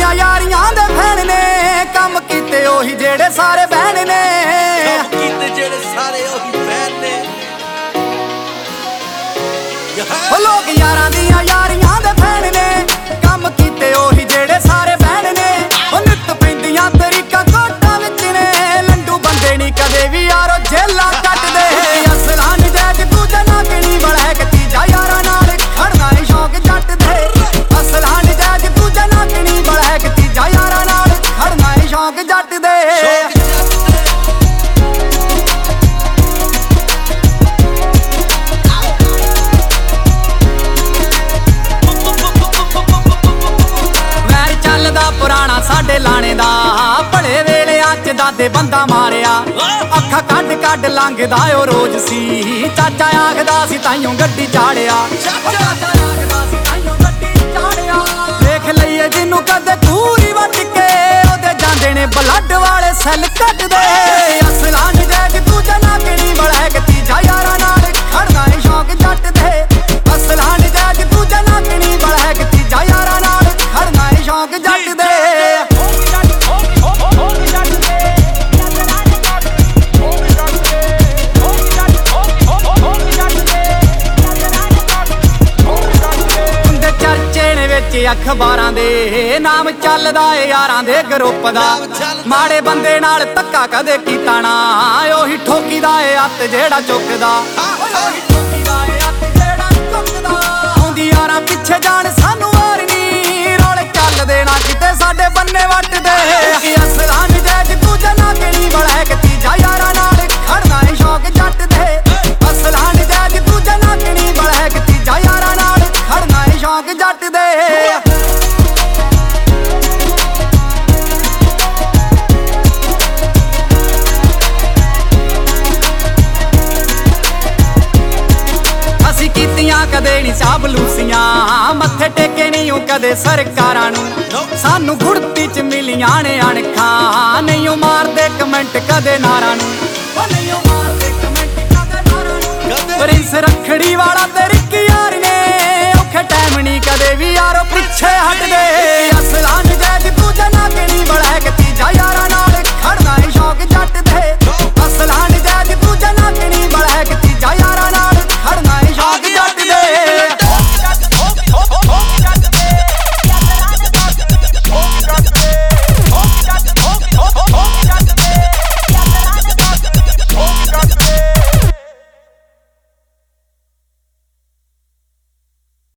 ਦੀਆਂ ਯਾਰੀਆਂ ਦੇ ਫੈਨ ਨੇ ਕੰਮ ਕੀਤੇ ਉਹੀ ਜਿਹੜੇ ਸਾਰੇ ਬਹਿਣ ਨੇ ਕੰਮ ਕੀਤੇ ਜਿਹੜੇ ਸਾਰੇ ਉਹੀ ਬਹਿਣ ਨੇ ਲੋਕ ਯਾਰਾਂ ਦੀਆਂ ਯਾਰੀਆਂ ਦੇ ਫੈਨ ਨੇ ਕੰਮ ਕੀਤੇ ਉਹੀ ਜਿਹੜੇ ਸਾਰੇ ਬਹਿਣ ਨੇ ਨਿੱਤ ਪੈਂਦੀਆਂ ਤਰੀਕਾਂ ਕੋਟਾਂ ਵਿੱਚ ਨੇ ਲੰਡੂ ਬੰਦੇ ਨਹੀਂ ਕਦੇ ਵੀ ਯਾਰੋ ਜੇਲਾਂ ਕੱਟਦੇ ਅਸਲਾਂ ਨਜਾਇਜ਼ ਦੂਜਾ ਨਾ ਕਿਣੀ ਬੜਾ ਕਿ ਤੀਜਾ ਯਾਰਾਂ ਨਾਲ ਖੜਨਾ ਏ ਸ਼ੌਕ ਜੱਟ ਦੇ ਅਸਲਾਂ ਨਜਾਇਜ਼ ਦੂਜਾ ਨਾ ਕਿਣੀ ਬੜਾ ਕਿ ਤੀਜਾ ਯਾਰਾਂ ਨਾਲ ਖੜਨਾ ਏ ਸ਼ੌਕ ਜੱਟ ਦੇ ਪੁਰਾਣਾ ਸਾਡੇ ਲਾਣੇ ਦਾ ਭਲੇ ਵੇਲਿਆਂ ਚ ਦਾਦੇ ਬੰਦਾ ਮਾਰਿਆ ਅੱਖਾਂ ਕੱਢ ਕੱਢ ਲੰਘਦਾ ਓ ਰੋਜ਼ ਸੀ ਚਾਚਾ ਆਖਦਾ ਸੀ ਤਾਈਓ ਗੱਡੀ ਚਾੜਿਆ ਦੇਖ ਲਈਏ ਜਿਹਨੂੰ ਕਦੇ ਪੂਰੀ ਵੱਟ ਕੇ ਉਹਦੇ ਜਾਂਦੇ ਨੇ ਬਲੱਡ ਵਾਲੇ ਸੈੱਲ ਕੱਟਦੇ ਅਸਲਾਂ ਨਜਾਇਜ਼ ਦੂਜਾ ਨਾ ਕਿਣੀ ਬੜਾ ਕਿ ਤੀਜਾ ਯਾਰਾਂ ਨਾਲ ਖੜਨਾ ਏ ਸ਼ੌਕ ਜੱਟ ਦੇ ਅਸਲਾਂ ਨਜਾਇਜ਼ ਦੂਜਾ ਨਾ ਕਿਣੀ ਬੜਾ ਕਿ ਤੀਜਾ ਯਾਰਾਂ ਨਾਲ ਖੜਨਾ ਏ ਸ਼ੌਕ ਜੱਟ ਦੇ ਅਖਬਾਰਾਂ ਦੇ ਨਾਮ ਚੱਲਦਾ ਏ ਯਾਰਾਂ ਦੇ ਗਰੁੱਪ ਦਾ ਮਾੜੇ ਬੰਦੇ ਨਾਲ ਧੱਕਾ ਕਦੇ ਕੀਤਾ ਨਾ ਉਹੀ ਠੋਕੀਦਾ ਏ ਅੱਤ ਜਿਹੜਾ ਚੁੱਕਦਾ ਆਉਂਦੀ ਯਾਰਾਂ ਪਿੱਛੇ ਜਾਣ ਸਾਨੂੰ ਵਾਰ ਨੀ ਰੋਲੇ ਚੱਲਦੇ ਨਾ ਕਿਤੇ ਸਾਡੇ ਬੰਨੇ ਵੱਟਦੇ ਅਸਲਾਂ ਨਜਾਇਜ਼ ਦੂਜਾ ਨਾ ਕਿਣੀ ਬੜਾ ਕਿ ਤੀਜਾ ਯਾਰਾਂ ਨਾਲ ਖੜਨਾ ਏ ਸ਼ੌਕ ਜੱਟ ਦੇ ਅਸਲਾਂ ਨਜਾਇਜ਼ ਦੂਜਾ ਨਾ ਕਿਣੀ ਬੜਾ ਕਿ ਤੀਜਾ ਯਾਰਾਂ ਨਾਲ ਖੜਨਾ ਏ ਸ਼ੌਕ ਜੱਟ ਦੇ ਕਦੇ ਨੀ ਚਾਬਲੂਸੀਆਂ ਮੱਥੇ ਟੇਕੇ ਨਹੀਂ ਉਹ ਕਦੇ ਸਰਕਾਰਾਂ ਨੂੰ ਸਾਨੂੰ ਗੁੜਤੀ ਚ ਮਿਲੀਆਂ ਨੇ ਅਣਖਾਂ ਨਹੀਂ ਉਹ ਮਾਰਦੇ ਕਮੈਂਟ ਕਦੇ ਨਾਰਾਂ ਨੂੰ ਨਹੀਂ ਉਹ ਮਾਰਦੇ ਕਮੈਂਟ ਕਦੇ ਨਾਰਾਂ ਨੂੰ ਪ੍ਰਿੰਸ ਰੱਖੜੀ ਵਾਲਾ ਤੇਰੀ ਕੀ ਯਾਰ ਨੇ ਔਖੇ ਟਾਈਮ ਨਹੀਂ ਕਦੇ ਵੀ ਯਾਰੋ ਪਿੱਛੇ ਹਟਦੇ ਅਸਲਾਂ ਨਜਾਇਜ਼ ਦੂਜਾ ਨਾ ਕਿਣੀ ਬੜਾ ਕਿ ਤੀਜਾ ਯਾਰਾਂ ਨਾਲ